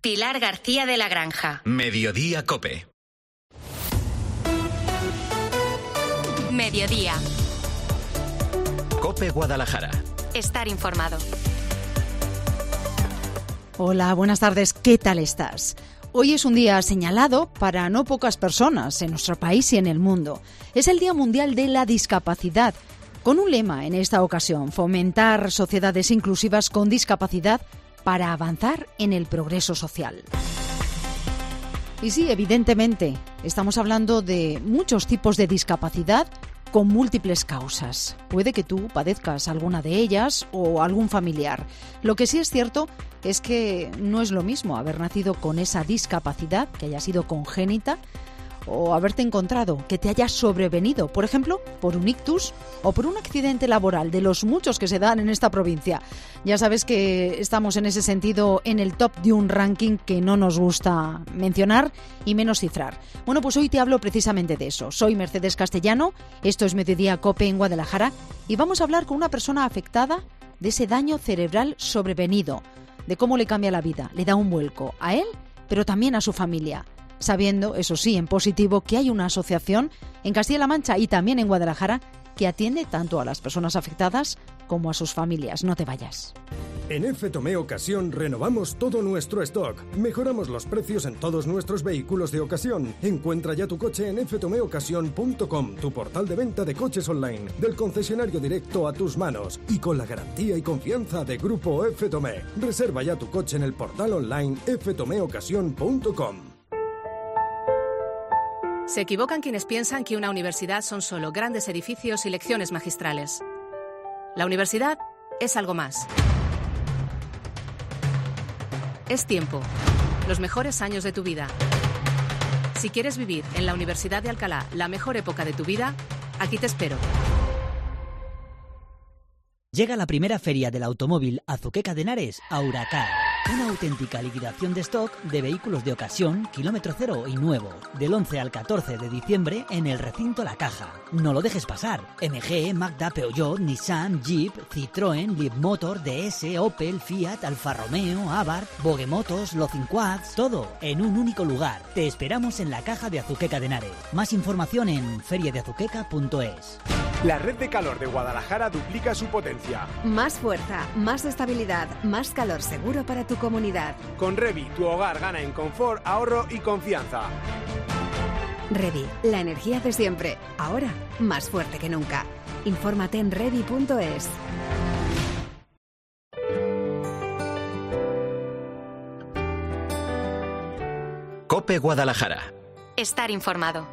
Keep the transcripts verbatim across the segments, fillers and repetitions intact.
Pilar García de la Granja. Mediodía COPE. Mediodía. COPE Guadalajara. Estar informado. Hola, buenas tardes. ¿Qué tal estás? Hoy es un día señalado para no pocas personas en nuestro país y en el mundo. Es el Día Mundial de la Discapacidad, con un lema en esta ocasión: fomentar sociedades inclusivas con discapacidad para avanzar en el progreso social. Y sí, evidentemente, estamos hablando de muchos tipos de discapacidad con múltiples causas. Puede que tú padezcas alguna de ellas o algún familiar. Lo que sí es cierto es que no es lo mismo haber nacido con esa discapacidad, que haya sido congénita, o haberte encontrado, que te haya sobrevenido, por ejemplo, por un ictus o por un accidente laboral, de los muchos que se dan en esta provincia. Ya sabes que estamos en ese sentido en el top de un ranking que no nos gusta mencionar y menos cifrar. Bueno, pues hoy te hablo precisamente de eso. Soy Mercedes Castellano, esto es Mediodía COPE en Guadalajara y vamos a hablar con una persona afectada de ese daño cerebral sobrevenido, de cómo le cambia la vida, le da un vuelco a él, pero también a su familia. Sabiendo, eso sí, en positivo, que hay una asociación en Castilla-La Mancha y también en Guadalajara que atiende tanto a las personas afectadas como a sus familias. No te vayas. En F Tomé Ocasión renovamos todo nuestro stock. Mejoramos los precios en todos nuestros vehículos de ocasión. Encuentra ya tu coche en f tomé ocasión punto com, tu portal de venta de coches online, del concesionario directo a tus manos y con la garantía y confianza de Grupo F Tomé. Reserva ya tu coche en el portal online f tomé ocasión punto com. Se equivocan quienes piensan que una universidad son solo grandes edificios y lecciones magistrales. La universidad es algo más. Es tiempo, los mejores años de tu vida. Si quieres vivir en la Universidad de Alcalá la mejor época de tu vida, aquí te espero. Llega la primera feria del automóvil Azuqueca de Henares a Huracán. Una auténtica liquidación de stock de vehículos de ocasión, kilómetro cero y nuevo. Del once al catorce de diciembre en el recinto La Caja. No lo dejes pasar. M G, Magda, Peugeot, Nissan, Jeep, Citroën, Leapmotor, D S, Opel, Fiat, Alfa Romeo, Abarth, Bogemotos, Locinquads, todo en un único lugar. Te esperamos en La Caja de Azuqueca de Henares. Más información en feria de azuqueca punto es. La red de calor de Guadalajara duplica su potencia. Más fuerza, más estabilidad, más calor seguro para tu comunidad. Con Revi, tu hogar gana en confort, ahorro y confianza. Revi, la energía de siempre. Ahora, más fuerte que nunca. Infórmate en revi punto es. COPE Guadalajara. Estar informado.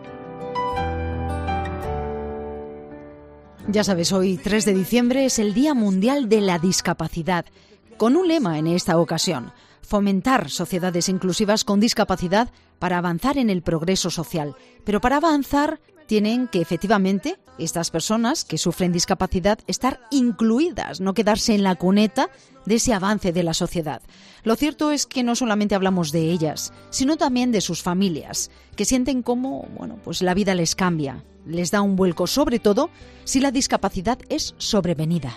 Ya sabes, hoy, tres de diciembre, es el Día Mundial de la Discapacidad, con un lema en esta ocasión: fomentar sociedades inclusivas con discapacidad para avanzar en el progreso social. Pero para avanzar tienen que, efectivamente, estas personas que sufren discapacidad estar incluidas, no quedarse en la cuneta de ese avance de la sociedad. Lo cierto es que no solamente hablamos de ellas, sino también de sus familias, que sienten cómo, bueno, pues la vida les cambia, les da un vuelco, sobre todo si la discapacidad es sobrevenida.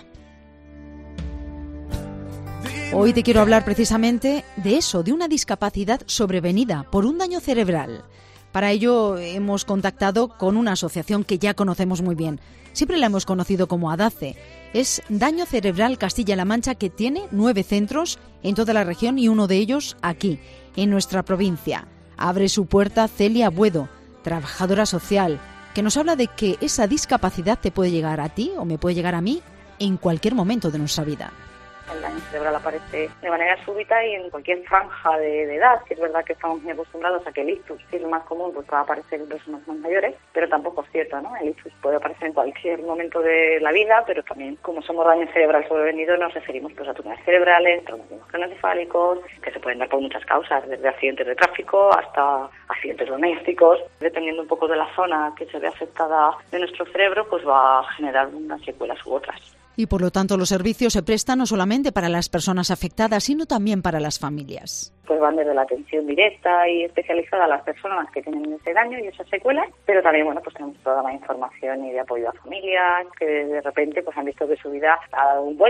Hoy te quiero hablar precisamente de eso, de una discapacidad sobrevenida por un daño cerebral. Para ello hemos contactado con una asociación que ya conocemos muy bien. Siempre la hemos conocido como ADACE. Es Daño Cerebral Castilla-La Mancha, que tiene nueve centros en toda la región y uno de ellos aquí, en nuestra provincia. Abre su puerta Celia Buedo, trabajadora social, que nos habla de que esa discapacidad te puede llegar a ti o me puede llegar a mí en cualquier momento de nuestra vida. El daño cerebral aparece de manera súbita y en cualquier franja de, de edad, que es verdad que estamos muy acostumbrados a que el ictus, que es lo más común, pues puede aparecer en personas más mayores, pero tampoco es cierto, ¿no? El ictus puede aparecer en cualquier momento de la vida, pero también, como somos daño cerebral sobrevenido, nos referimos pues a tumores cerebrales, traumatismos craneoencefálicos, que se pueden dar por muchas causas, desde accidentes de tráfico hasta accidentes domésticos. Dependiendo un poco de la zona que se ve afectada de nuestro cerebro, pues va a generar unas secuelas u otras. Y por lo tanto los servicios se prestan no solamente para las personas afectadas, sino también para las familias. Pues van desde la atención directa y especializada a las personas que tienen ese daño y esas secuelas, pero también, bueno, pues tenemos programa de información y de apoyo a familias que de repente pues han visto que su vida ha dado un vuelco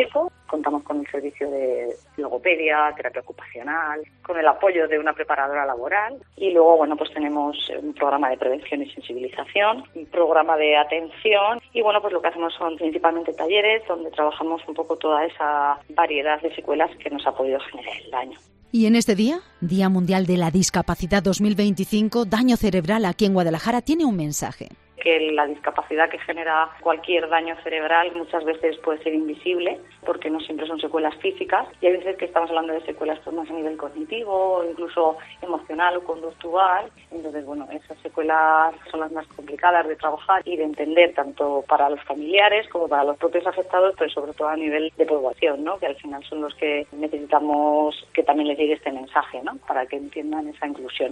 Contamos con el servicio de logopedia, terapia ocupacional, con el apoyo de una preparadora laboral y luego, bueno, pues tenemos un programa de prevención y sensibilización, un programa de atención y, bueno, pues lo que hacemos son principalmente talleres donde trabajamos un poco toda esa variedad de secuelas que nos ha podido generar el daño. Y en este día, Día Mundial de la Discapacidad dos mil veinticinco, Daño Cerebral aquí en Guadalajara tiene un mensaje. Que la discapacidad que genera cualquier daño cerebral muchas veces puede ser invisible porque no siempre son secuelas físicas y hay veces que estamos hablando de secuelas pues, más a nivel cognitivo, incluso emocional o conductual. Entonces, bueno, esas secuelas son las más complicadas de trabajar y de entender tanto para los familiares como para los propios afectados, pero sobre todo a nivel de población, ¿no? Que al final son los que necesitamos que también les llegue este mensaje, ¿no? Para que entiendan esa inclusión.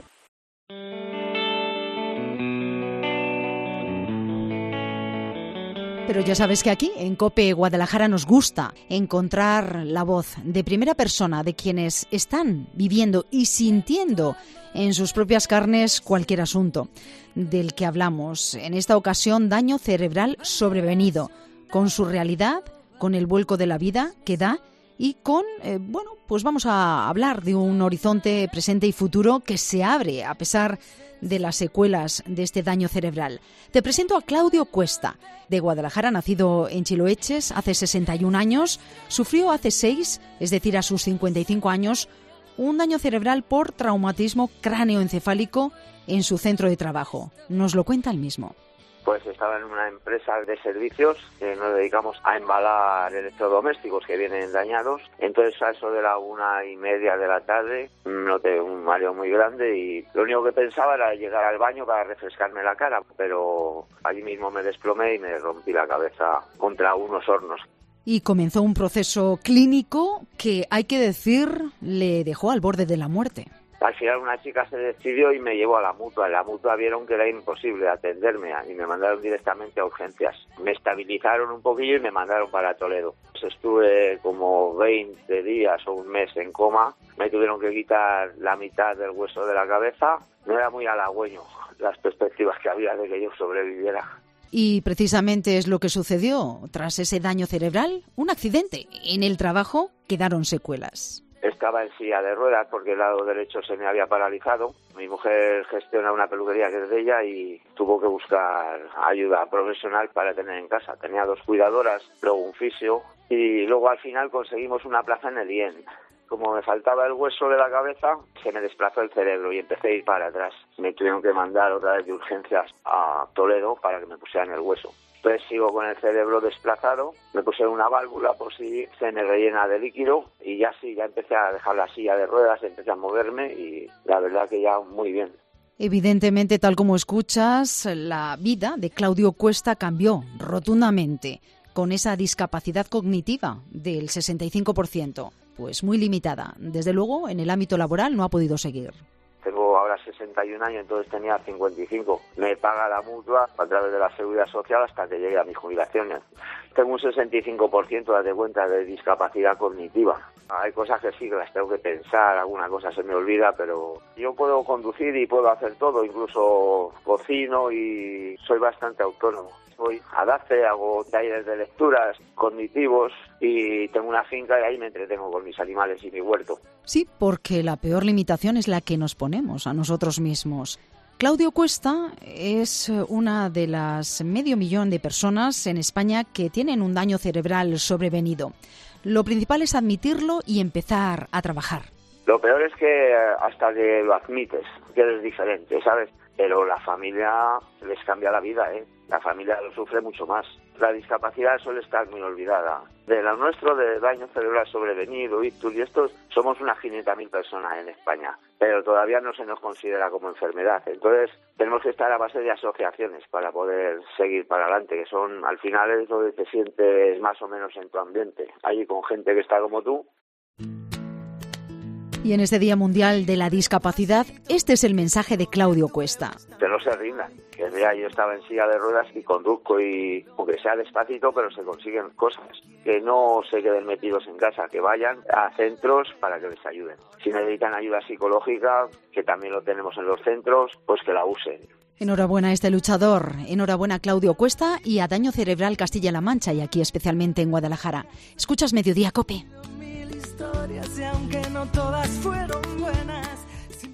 Pero ya sabes que aquí, en COPE Guadalajara, nos gusta encontrar la voz de primera persona de quienes están viviendo y sintiendo en sus propias carnes cualquier asunto del que hablamos. En esta ocasión, daño cerebral sobrevenido, con su realidad, con el vuelco de la vida que da y con, eh, bueno, pues vamos a hablar de un horizonte presente y futuro que se abre a pesar de las secuelas de este daño cerebral. Te presento a Claudio Cuesta, de Guadalajara, nacido en Chiloeches hace sesenta y un años. Sufrió hace seis, es decir, a sus cincuenta y cinco años, un daño cerebral por traumatismo cráneoencefálico en su centro de trabajo. Nos lo cuenta él mismo. Pues estaba en una empresa de servicios que nos dedicamos a embalar electrodomésticos que vienen dañados. Entonces, a eso de la una y media de la tarde, noté un mareo muy grande y lo único que pensaba era llegar al baño para refrescarme la cara, pero allí mismo me desplomé y me rompí la cabeza contra unos hornos. Y comenzó un proceso clínico que, hay que decir, le dejó al borde de la muerte. Al final una chica se decidió y me llevó a la mutua. En la mutua vieron que era imposible atenderme y me mandaron directamente a urgencias. Me estabilizaron un poquillo y me mandaron para Toledo. Pues estuve como veinte días o un mes en coma. Me tuvieron que quitar la mitad del hueso de la cabeza. No era muy halagüeño las perspectivas que había de que yo sobreviviera. Y precisamente es lo que sucedió. Tras ese daño cerebral, un accidente. En el trabajo quedaron secuelas. Estaba en silla de ruedas porque el lado derecho se me había paralizado. Mi mujer gestiona una peluquería que es de ella y tuvo que buscar ayuda profesional para tener en casa. Tenía dos cuidadoras, luego un fisio y luego al final conseguimos una plaza en el I E N. Como me faltaba el hueso de la cabeza, se me desplazó el cerebro y empecé a ir para atrás. Me tuvieron que mandar otra vez de urgencias a Toledo para que me pusieran el hueso. Entonces sigo con el cerebro desplazado, me puse una válvula por si se me rellena de líquido y ya sí, ya empecé a dejar la silla de ruedas, empecé a moverme y la verdad que ya muy bien. Evidentemente, tal como escuchas, la vida de Claudio Cuesta cambió rotundamente con esa discapacidad cognitiva del sesenta y cinco por ciento, pues muy limitada. Desde luego, en el ámbito laboral no ha podido seguir. Tengo ahora sesenta y un años, entonces tenía cincuenta y cinco. Me paga la mutua a través de la Seguridad Social hasta que llegue a mi jubilación. Tengo un sesenta y cinco por ciento, date cuenta, de discapacidad cognitiva. Hay cosas que sí que las tengo que pensar, alguna cosa se me olvida, pero yo puedo conducir y puedo hacer todo, incluso cocino y soy bastante autónomo. Voy a DACE, hago talleres de lecturas cognitivos y tengo una finca y ahí me entretengo con mis animales y mi huerto. Sí, porque la peor limitación es la que nos ponemos a nosotros mismos. Claudio Cuesta es una de las medio millón de personas en España que tienen un daño cerebral sobrevenido. Lo principal es admitirlo y empezar a trabajar. Lo peor es que hasta que lo admites, que eres diferente, ¿sabes? Pero la familia les cambia la vida, ¿eh? La familia lo sufre mucho más. La discapacidad suele estar muy olvidada. De lo nuestro, de daño cerebral sobrevenido, ictus y estos, somos unas quinientas mil personas en España, pero todavía no se nos considera como enfermedad. Entonces, tenemos que estar a base de asociaciones para poder seguir para adelante, que son, al final, es donde te sientes más o menos en tu ambiente. Allí con gente que está como tú. Y en este Día Mundial de la Discapacidad, este es el mensaje de Claudio Cuesta. Que no se rindan, que vea, yo estaba en silla de ruedas y conduzco y, aunque sea despacito, pero se consiguen cosas. Que no se queden metidos en casa, que vayan a centros para que les ayuden. Si necesitan ayuda psicológica, que también lo tenemos en los centros, pues que la usen. Enhorabuena a este luchador, enhorabuena a Claudio Cuesta y a Daño Cerebral Castilla-La Mancha y aquí especialmente en Guadalajara. Escuchas Mediodía Cope. Mil historias y aunque no todas fueron buenas.